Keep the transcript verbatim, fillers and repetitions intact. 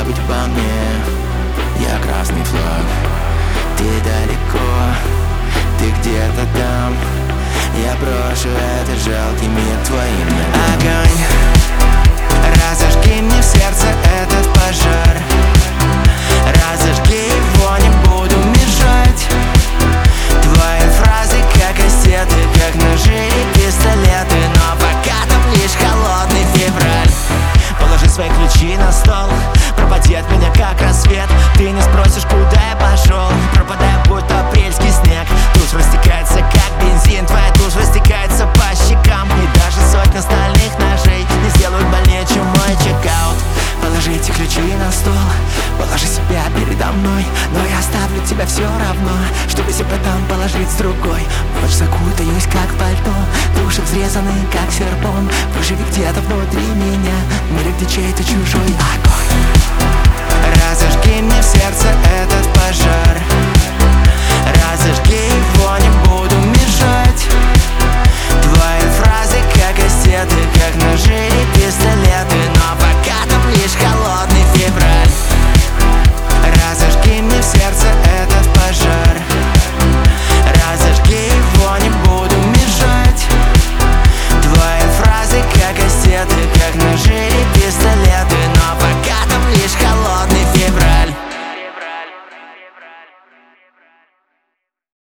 забудь обо мне. Я красный флаг, ты далеко, ты где-то там. Я брошу этот жалкий мир твоим. Огонь, разожги мне в сердце этот пожар. Разожги его, не буду мешать. Твои фразы как кассеты, как ножи и пистолеты. Но пока там лишь холодный февраль. Положи свои ключи на стол, пропади от меня как рассвет. Ты не спросишь, куда я пошел, пропадая, будто апрельский снег. Тушь растекается как бензин, твоя тушь растекается по щекам. И даже сотня стальных ножей не сделают больнее, чем мой чекаут. Положите ключи на стол, положи себя передо мной. Но я оставлю тебя все равно, чтобы себя там положить с другой. Ночь закутаюсь как в пальто, души взрезаны как серпом. Выживи где-то внутри меня, в мире, где чей-то чужой огонь.